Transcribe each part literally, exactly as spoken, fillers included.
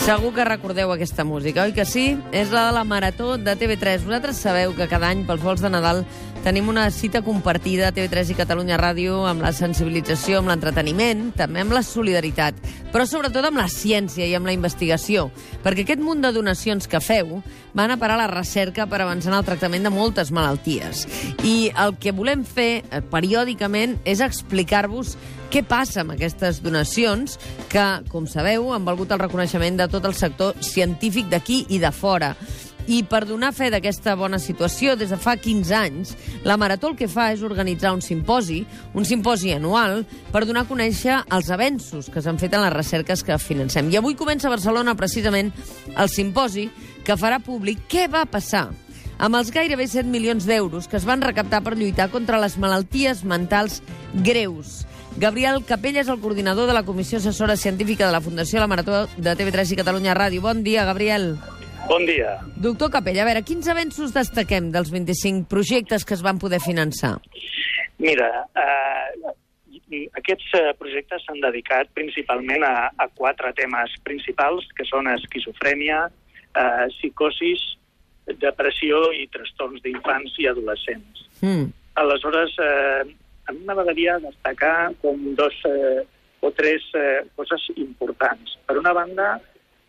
Segur que recordeu aquesta música, oi que sí? És la de la Marató de T V tres. Vosaltres sabeu que cada any, pels vols de Nadal, tenim una cita compartida a T V tres i Catalunya Ràdio amb la sensibilització, amb l'entreteniment, també amb la solidaritat, però sobretot amb la ciència i amb la investigació, perquè aquest munt de donacions que feu van a parar a la recerca per avançar en el tractament de moltes malalties. I el que volem fer eh, periòdicament és explicar-vos què passa amb aquestes donacions que, com sabeu, han valgut el reconeixement de tot el sector científic d'aquí i de fora. I per donar fe d'aquesta bona situació, des de fa quinze anys, la Marató el que fa és organitzar un simposi, un simposi anual, per donar a conèixer els avenços que s'han fet en les recerques que financem. I avui comença a Barcelona, precisament, el simposi que farà públic què va passar amb els gairebé set milions d'euros que es van recaptar per lluitar contra les malalties mentals greus. Gabriel Capella és el coordinador de la Comissió Assessora Científica de la Fundació La Marató de T V tres i Catalunya Ràdio. Bon dia, Gabriel. Bon dia. Doctor Capella, a veure, quins avenços destaquem dels vint-i-cinc projectes que es van poder finançar? Mira, eh, aquests projectes s'han dedicat principalment a, a quatre temes principals, que són esquizofrènia, eh, psicosis, depressió i trastorns d'infants i adolescents. Mm. Aleshores, eh, a mi m'agradaria destacar com dos eh, o tres eh, coses importants. Per una banda,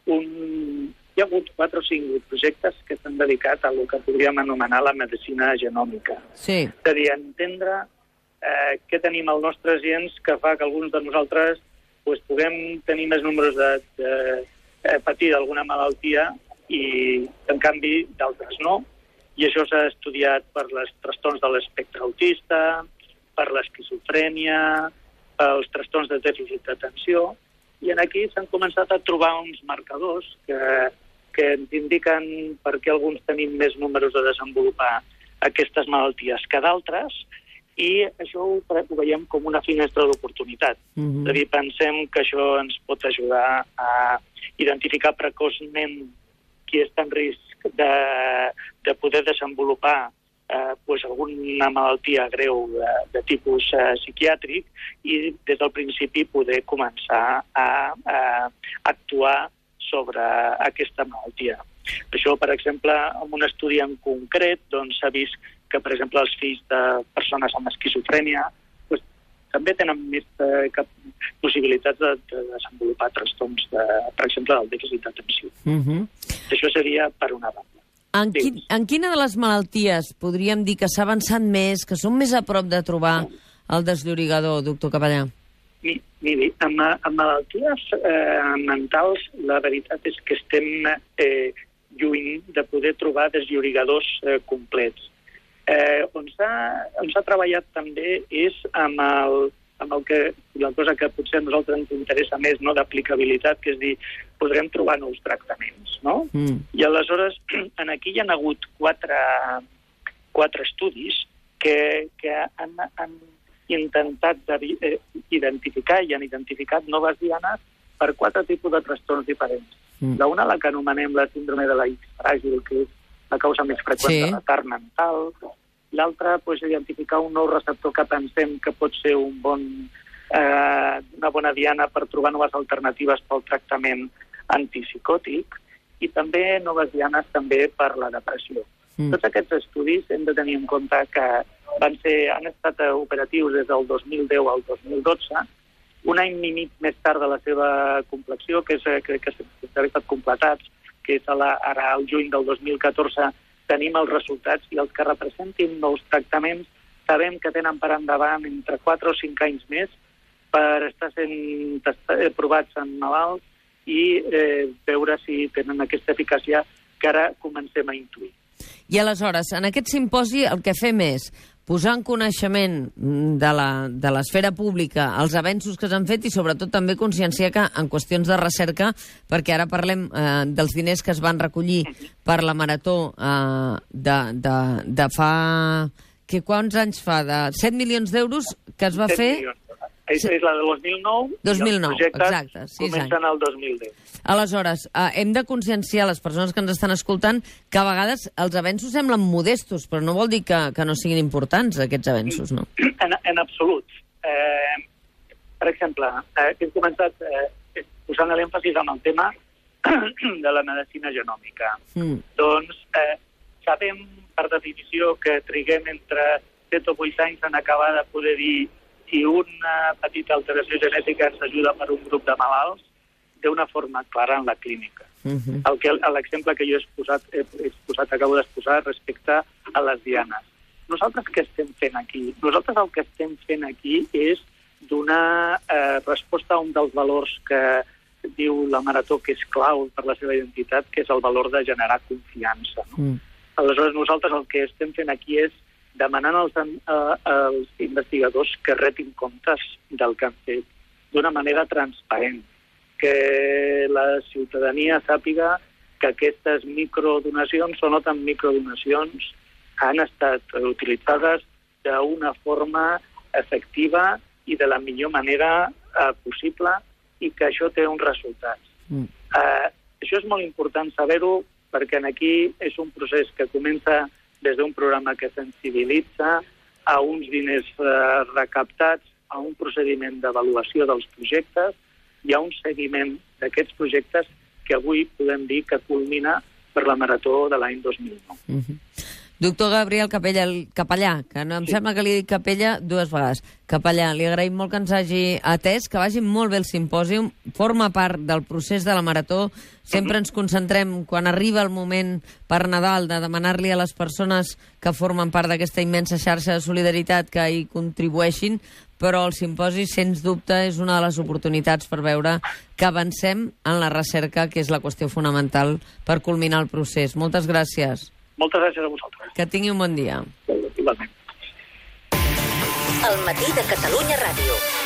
un... hi ha hagut quatre o cinc projectes que s'han dedicat a el que podríem anomenar la medicina genòmica. Sí. És a dir, entendre eh, què tenim als nostres gens que fa que alguns de nosaltres pues, puguem tenir més números de, de, de patir d'alguna malaltia i, en canvi, d'altres no. I això s'ha estudiat per les trastorns de l'espectre autista, per l'esquizofrènia, pels trastorns de dèficit d'atenció, i aquí s'han començat a trobar uns marcadors que, que ens indiquen per què alguns tenim més números de desenvolupar aquestes malalties que d'altres, i això ho, ho veiem com una finestra d'oportunitat. Mm-hmm. És a dir, pensem que això ens pot ajudar a identificar precoçment qui està en risc de, de poder desenvolupar eh, pues alguna malaltia greu de, de tipus eh, psiquiàtric i des del principi poder començar a, a actuar sobre aquesta malaltia. Això, per exemple, en un estudi en concret doncs, s'ha vist que, per exemple, els fills de persones amb esquizofrènia doncs, també tenen més eh, cap possibilitats de, de desenvolupar trastorns, de, per exemple, del dèficit d'atenció. Mm-hmm. Això seria per una banda. En, quin, en quina de les malalties podríem dir que s'ha avançat més, que són més a prop de trobar el desllorigador, doctor Capellà? Miri, amb, amb malalties eh, mentals, la veritat és que estem eh, lluny de poder trobar desllorigadors eh, complets. Eh, on s'ha treballat també és amb el, amb el que, la cosa que potser a nosaltres ens interessa més, no, d'aplicabilitat, que és dir, podrem trobar nous tractaments, no? Mm. I aleshores, en aquí hi ha hagut quatre, quatre estudis que, que han, han intentat de, eh, identificar i han identificat noves dianes per quatre tipus de trastorns diferents. Mm. L'una, la que anomenem la síndrome de la X fràgil, que és la causa més freqüent sí. de retard mental. L'altra, pues, identificar un nou receptor que pensem que pot ser un bon, eh, una bona diana per trobar noves alternatives pel tractament antipsicòtic i també noves dianes també per la depressió. Mm. Tots aquests estudis hem de tenir en compte que van ser, han estat operatius des del dos mil deu al dos mil dotze, un any i mig més tard de la seva compleció, que és, crec que s'han estat completats, que és a la, ara al juny del dos mil catorze, tenim els resultats i els que representin nous tractaments sabem que tenen per endavant entre quatre o cinc anys més per estar sent provats en malalts i eh, veure si tenen aquesta eficàcia que ara comencem a intuir. I aleshores, en aquest simposi el que fem és posar en coneixement de la, de l'esfera pública els avenços que s'han fet i sobretot també conscienciar que en qüestions de recerca, perquè ara parlem eh, dels diners que es van recollir per la Marató eh, de, de, de fa... Que quants anys fa? De set milions d'euros que es va fer... És la de dos mil nou, dos mil nou, i els projectes exacte, comencen el dos mil deu. Aleshores, eh, hem de conscienciar les persones que ens estan escoltant que a vegades els avenços semblen modestos, però no vol dir que, que no siguin importants, aquests avenços, no? En, en absolut. Eh, per exemple, eh, hem començat eh, posant l'èmfasis en el tema de la medicina genòmica. Mm. Doncs eh, sabem, per definició, que triguem entre set o vuit anys en acabar de poder dir si una petita alteració genètica ens ajuda per un grup de malalts d'una forma clara en la clínica. Mm-hmm. El que, l'exemple que jo he exposat, he exposat, acabo d'exposar respecte a les dianes. Nosaltres què estem fent aquí? Nosaltres el que estem fent aquí és donar eh, resposta a un dels valors que diu la Marató que és clau per la seva identitat, que és el valor de generar confiança. No? Mm. Aleshores, nosaltres el que estem fent aquí és demanant als, uh, als investigadors que retin comptes del que han fet d'una manera transparent, que la ciutadania sàpiga que aquestes microdonacions o no tan microdonacions han estat utilitzades d'una forma efectiva i de la millor manera uh, possible i que això té uns resultats. Mm. Uh, això és molt important saber-ho perquè aquí és un procés que comença des d'un programa que sensibilitza a uns diners eh, recaptats, a un procediment d'avaluació dels projectes i a un seguiment d'aquests projectes que avui podem dir que culmina per la Marató de l'any dos mil nou. Mm-hmm. Doctor Gabriel Capella, Capellà, que no em sí. sembla que li he dit Capella dues vegades. Capellà, li agraïm molt que ens hagi atès, que vagi molt bé el simpòsium, forma part del procés de la Marató. Sempre ens concentrem, quan arriba el moment per Nadal, de demanar-li a les persones que formen part d'aquesta immensa xarxa de solidaritat que hi contribueixin, però el simposi, sens dubte, és una de les oportunitats per veure que avancem en la recerca, que és la qüestió fonamental per culminar el procés. Moltes gràcies. Moltes gràcies a vosaltres. Que tingui un bon dia. Igualment. El matí de Catalunya Ràdio.